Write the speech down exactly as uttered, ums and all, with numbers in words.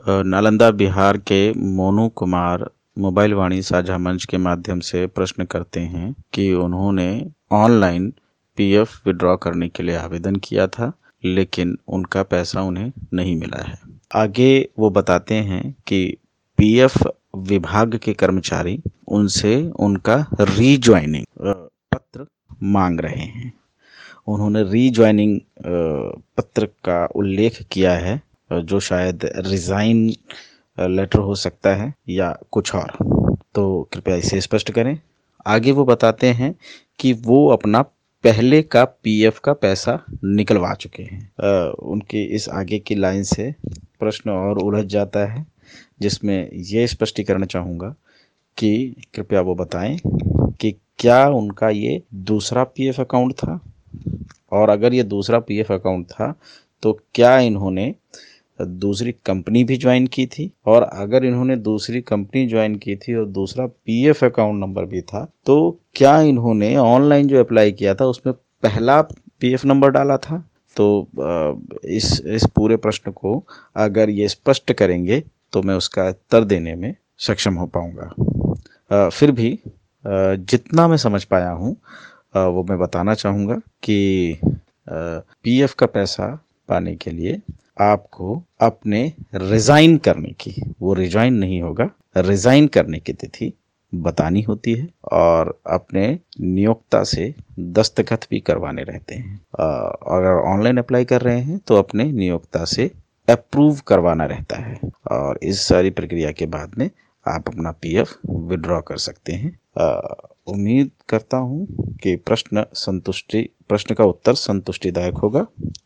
अ, नालंदा बिहार के मोनू कुमार मोबाइल वाणी साझा मंच के माध्यम से प्रश्न करते हैं कि उन्होंने ऑनलाइन पीएफ विड्रॉ करने के लिए आवेदन किया था, लेकिन उनका पैसा उन्हें नहीं मिला है। आगे वो बताते हैं कि पीएफ विभाग के कर्मचारी उनसे उनका रीज्वाइनिंग पत्र मांग रहे हैं। उन्होंने रीज्वाइनिंग पत्र का उल्लेख किया है, जो शायद रिजाइन लेटर हो सकता है या कुछ और। तो कृपया इसे स्पष्ट करें। आगे वो बताते हैं कि वो अपना पहले का पीएफ का पैसा निकलवा चुके हैं। अ, उनकी इस आगे की लाइन से प्रश्न और उलझ जाता है, जिसमें ये स्पष्टीकरण चाहूँगा कि कृपया वो बताएं कि क्या उनका ये दूसरा पीएफ अकाउंट था, और अगर ये दूसरा पीएफ अकाउंट था तो क्या इन्होंने दूसरी कंपनी भी ज्वाइन की थी, और अगर इन्होंने दूसरी कंपनी ज्वाइन की थी और दूसरा पीएफ अकाउंट नंबर भी था, तो क्या इन्होंने ऑनलाइन जो अप्लाई किया था उसमें पहला पीएफ नंबर डाला था। तो इस इस पूरे प्रश्न को अगर ये स्पष्ट करेंगे तो मैं उसका उत्तर देने में सक्षम हो पाऊंगा। फिर भी जितना मैं समझ पाया हूँ वो मैं बताना चाहूँगा कि पीएफ का पैसा पाने के लिए आपको अपने रिजाइन करने की, वो रिजाइन नहीं होगा, रिजाइन करने की तिथि बतानी होती है, और अपने नियोक्ता से दस्तखत भी करवाने रहते हैं। अगर ऑनलाइन अप्लाई कर रहे हैं तो अपने नियोक्ता से अप्रूव करवाना रहता है, और इस सारी प्रक्रिया के बाद में आप अपना पीएफ विड्रॉ कर सकते हैं। उम्मीद करता हूं कि प्रश्न संतुष्टि प्रश्न का उत्तर संतुष्टिदायक होगा।